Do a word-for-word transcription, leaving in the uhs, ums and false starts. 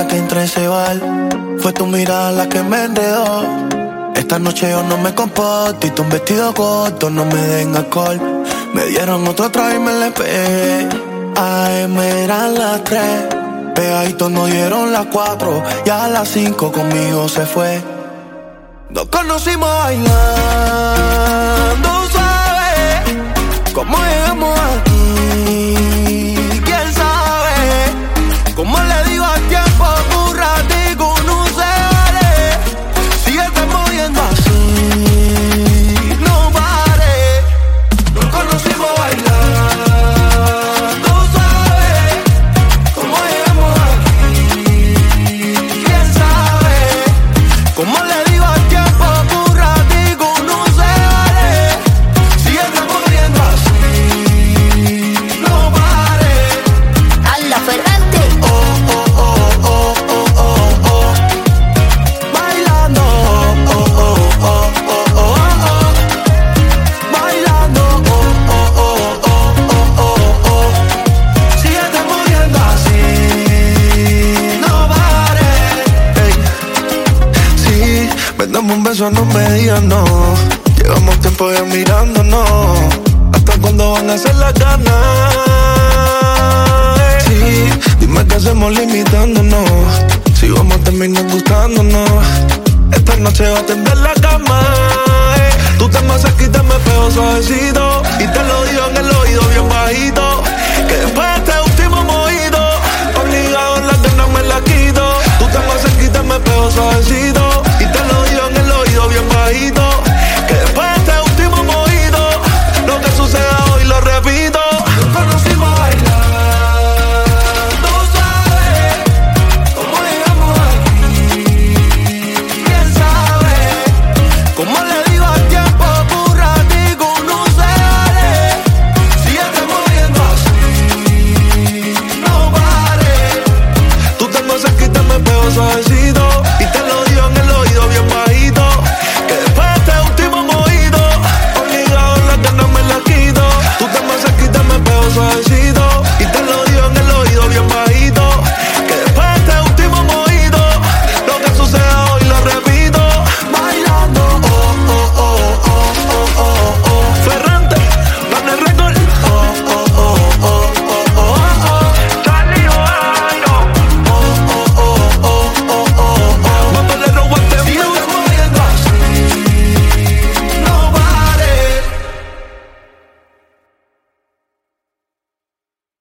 que entré a ese bar. Fue tu mirada la que me enredó. Esta noche yo no me comporto y tú un vestido corto no me den alcohol. Me dieron otro trago y me le pegué. A M eran las tres, pegaditos nos dieron las cuatro. Y a las cinco conmigo se fue. Nos conocimos bailando, ¿sabes? ¿Cómo llegamos aquí? ¿Quién sabe? ¿Cómo le digo al tiempo que un ratico no se vale? Síguete moviendo así, no pare. Nos conocimos bailando, ¿sabes? ¿Cómo llegamos aquí? ¿Quién sabe? ¿Cómo le digo al tiempo que un ratico no se vale? Síguete moviendo así, no pare. Alla Ferrante. Oh, oh, oh, oh, oh, oh, oh. Bailando, oh, oh, oh, oh, oh, oh. Bailando, oh, oh, oh, oh, oh, oh. Síguete moviendo así, no pares. Ey, sí, me damos un beso, no me digas no. Llevamos tiempo ya mirándonos. ¿Hasta cuándo van a ser las ganas? Sí, dime qué hacemos limitándonos. Si vamos a terminar gustándonos. Esta noche va a tender la cama. eh. Tú te me acercas y me pego suavecito. Y te lo digo en el oído bien bajito, que después de este último mojito, obligado en la que no me la quito. Tú te me acercas y me pego suavecito.